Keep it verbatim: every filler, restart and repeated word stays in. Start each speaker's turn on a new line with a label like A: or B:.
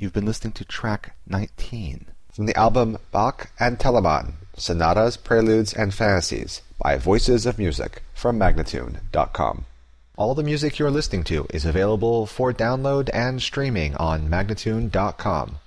A: You've been listening to track nineteen
B: from the album Bach and Telemann, Sonatas, Preludes, and Fantasies by Voices of Music from Magnatune dot com. All the music you're listening to is available for download and streaming on Magnatune dot com.